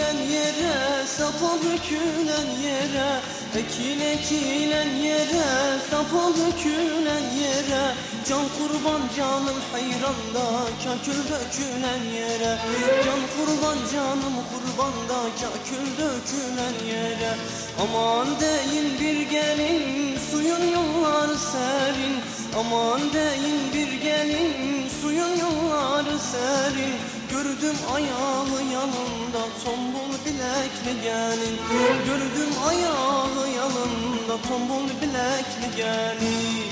ekilen yere, sapa dökülen yere, ekilen yere, sapa dökülen yere, can kurban canım hayranda, kakül dökülen yere, can kurban canım kurbanda, kakül dökülen yere. Aman deyin bir gelin, suyun yolları serin, aman deyin bir gelin, suyun yolları serin. Gördüm ayağı yanında tombul bilekli gelin, gördüm ayağı yanında tombul bilekli gelin.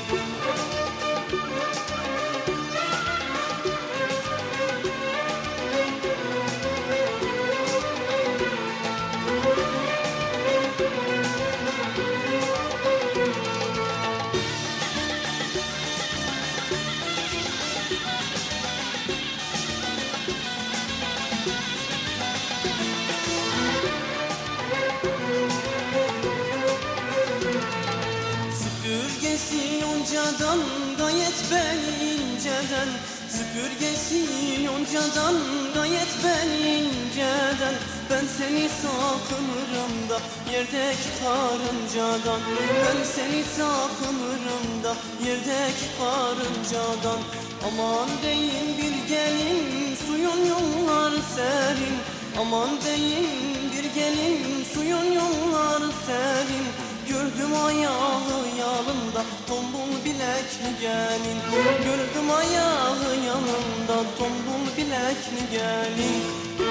Süpürgesi yoncadan gayet beni inceden, süpürgesi yoncadan gayet beni inceden. Ben seni sakınırım da yerdeki karıncadan, ben seni sakınırım da yerdeki karıncadan. Aman deyin bir gelin, suyun yolları serin, aman deyin bir gelin, suyun yolları serin. Gördüm ayağı yanında tombul bilekli gelin, gördüm ayağı yanında tombul bilekli gelin.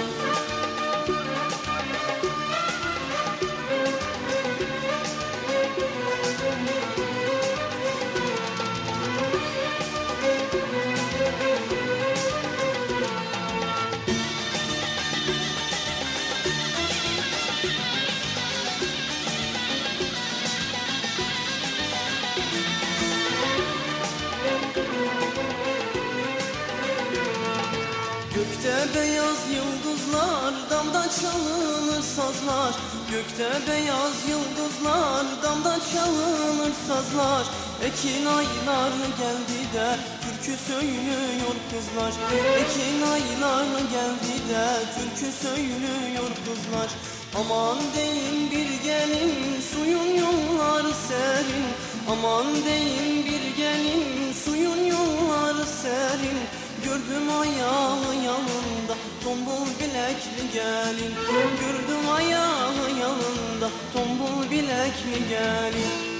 Gökte beyaz yıldızlar, damda çalınır sazlar, gökte beyaz yıldızlar, damda çalınır sazlar. Ekin ayları geldi de türkü söylüyor kızlar, ekin ayları geldi de türkü söylüyor kızlar. Aman deyin bir gelin, suyun yolları serin, aman deyin bir gelin, suyun yolları serin. Gördüm ayağı yanında tombul bilekli gelin, gördüm ayağı yanında tombul bilekli gelin.